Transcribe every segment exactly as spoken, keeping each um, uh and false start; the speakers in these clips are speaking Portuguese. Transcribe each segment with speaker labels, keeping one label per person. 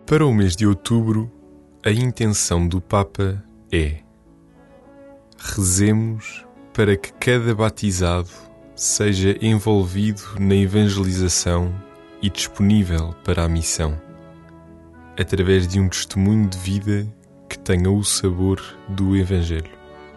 Speaker 1: Para o mês de outubro, a intenção do Papa é: rezemos para que cada batizado seja envolvido na evangelização e disponível para a missão, através de um testemunho de vida que tenha o sabor do Evangelho.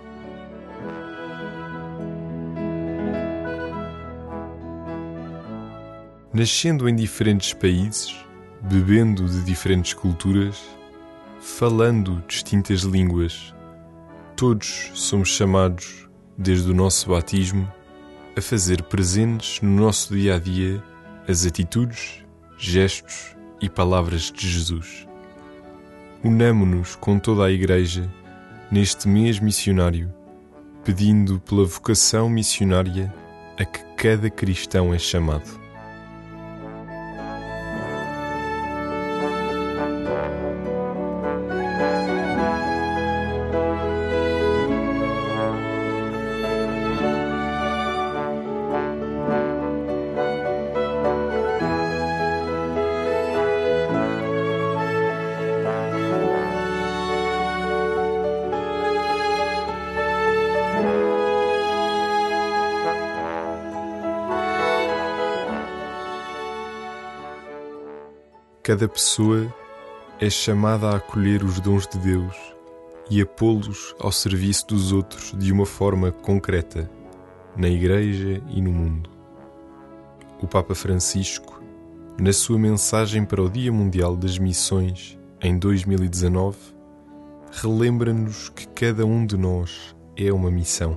Speaker 1: Nascendo em diferentes países, bebendo de diferentes culturas, falando distintas línguas, todos somos chamados, desde o nosso batismo, a fazer presentes no nosso dia-a-dia as atitudes, gestos e palavras de Jesus. Unamo-nos com toda a Igreja neste mês missionário, pedindo pela vocação missionária a que cada cristão é chamado. Cada pessoa é chamada a acolher os dons de Deus e a pô-los ao serviço dos outros de uma forma concreta, na Igreja e no mundo. O Papa Francisco, na sua mensagem para o Dia Mundial das Missões, em dois mil e dezanove, relembra-nos que cada um de nós é uma missão.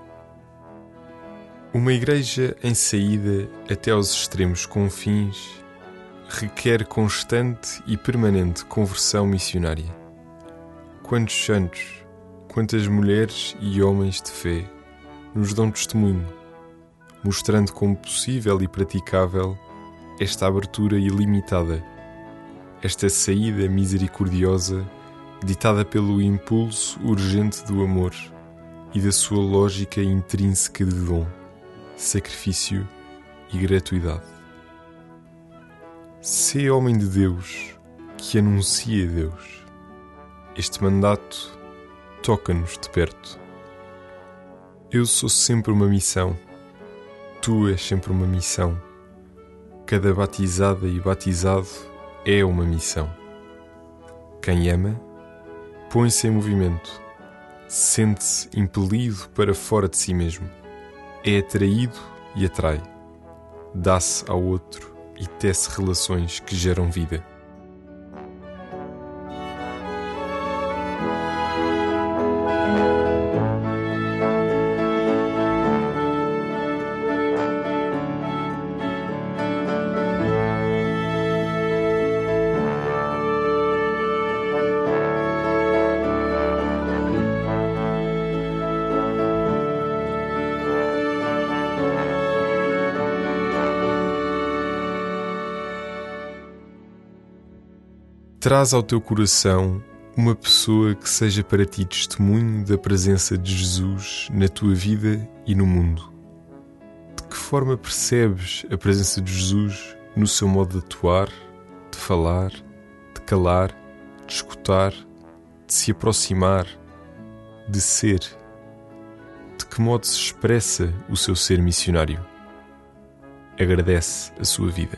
Speaker 1: Uma Igreja em saída até aos extremos confins requer constante e permanente conversão missionária. Quantos santos, quantas mulheres e homens de fé nos dão testemunho, mostrando como possível e praticável esta abertura ilimitada, esta saída misericordiosa ditada pelo impulso urgente do amor e da sua lógica intrínseca de dom, sacrifício e gratuidade. Sê homem de Deus que anuncia Deus. Este mandato toca-nos de perto. Eu sou sempre uma missão. Tu és sempre uma missão. Cada batizada e batizado é uma missão. Quem ama, põe-se em movimento, sente-se impelido para fora de si mesmo, é atraído e atrai, dá-se ao outro e tece relações que geram vida. Traz ao teu coração uma pessoa que seja para ti testemunho da presença de Jesus na tua vida e no mundo. De que forma percebes a presença de Jesus no seu modo de atuar, de falar, de calar, de escutar, de se aproximar, de ser? De que modo se expressa o seu ser missionário? Agradece a sua vida.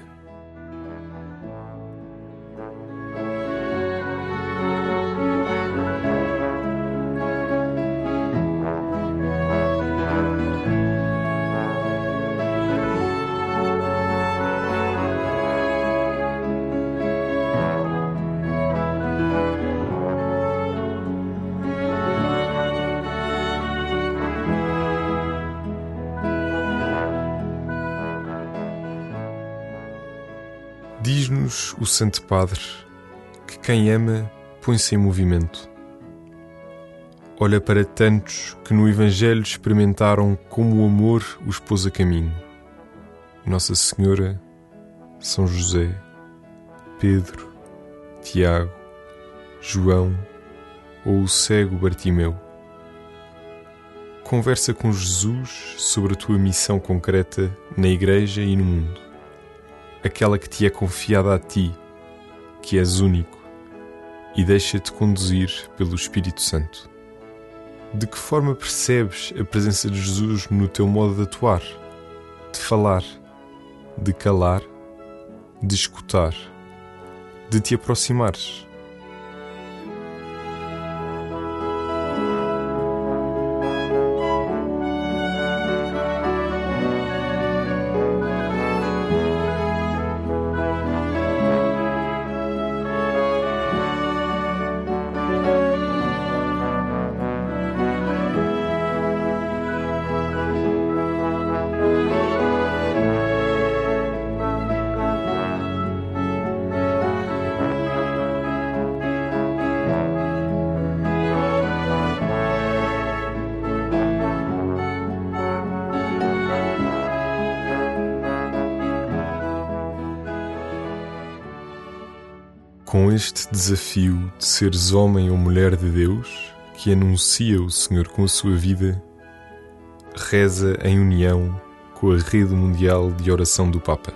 Speaker 1: Diz-nos o Santo Padre que quem ama põe-se em movimento. Olha para tantos que no Evangelho experimentaram como o amor os pôs a caminho. Nossa Senhora, São José, Pedro, Tiago, João ou o cego Bartimeu. Conversa com Jesus sobre a tua missão concreta na Igreja e no mundo. Aquela que te é confiada a ti, que és único, e deixa-te conduzir pelo Espírito Santo. De que forma percebes a presença de Jesus no teu modo de atuar, de falar, de calar, de escutar, de te aproximares? Com este desafio de seres homem ou mulher de Deus, que anuncia o Senhor com a sua vida, reza em união com a Rede Mundial de Oração do Papa.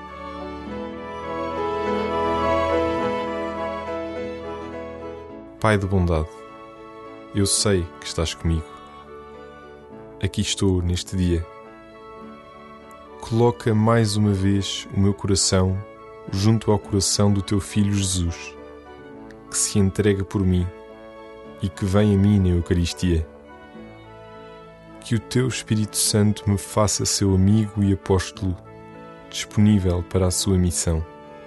Speaker 1: Pai de bondade, eu sei que estás comigo. Aqui estou neste dia. Coloca mais uma vez o meu coração junto ao coração do teu Filho Jesus, que se entrega por mim e que vem a mim na Eucaristia. Que o teu Espírito Santo me faça seu amigo e apóstolo, disponível para a sua missão.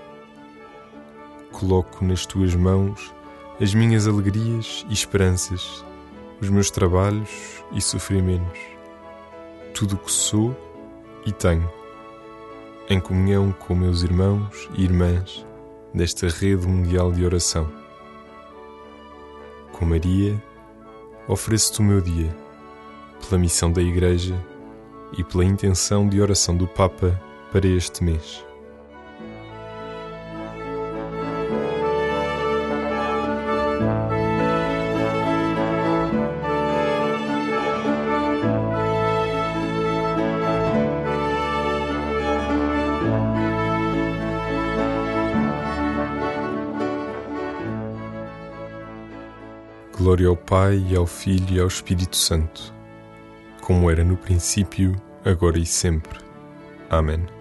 Speaker 1: Coloco nas tuas mãos as minhas alegrias e esperanças, os meus trabalhos e sofrimentos, tudo o que sou e tenho, em comunhão com meus irmãos e irmãs desta rede mundial de oração. Com Maria, ofereço-te o meu dia, pela missão da Igreja e pela intenção de oração do Papa para este mês. Glória ao Pai, e ao Filho e ao Espírito Santo, como era no princípio, agora e sempre. Amém.